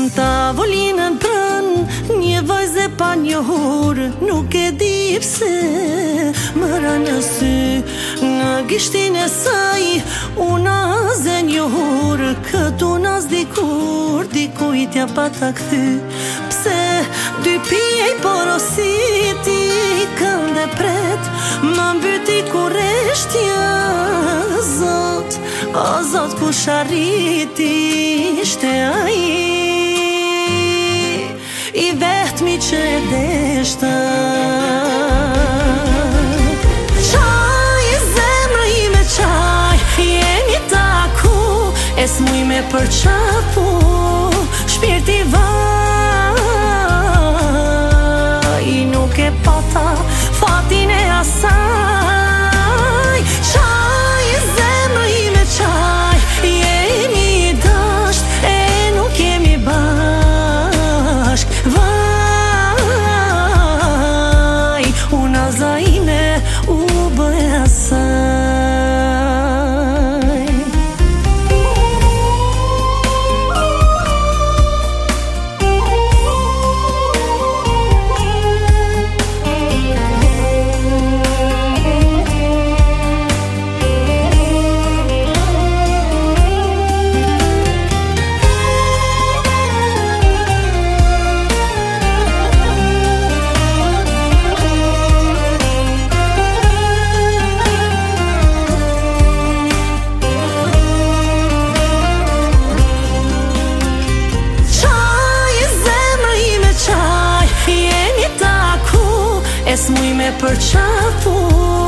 Tavolinën pranë një vajze pa njohur, nuk e di pse më ra në sy. Në gishtin e saj una ze njohur, këtu nas dikur, dikujt ja pata kthy. Pse dy pije i porositi, kënde pret, më mbyti kurreshtja. Zot, o Zot, kush arriti ishte ai, i vetmi që e deshta. Qaj, zemrë ime qaj, jemi taku, e s'muj me përqapu, shpirti vaj, nuk e pata fatin e asaj. Qaj, zemrë ime qaj, jemi dasht, e nuk jemi bashk. Vaj, una zaime u bëj asaj. E s'muj me përqapu,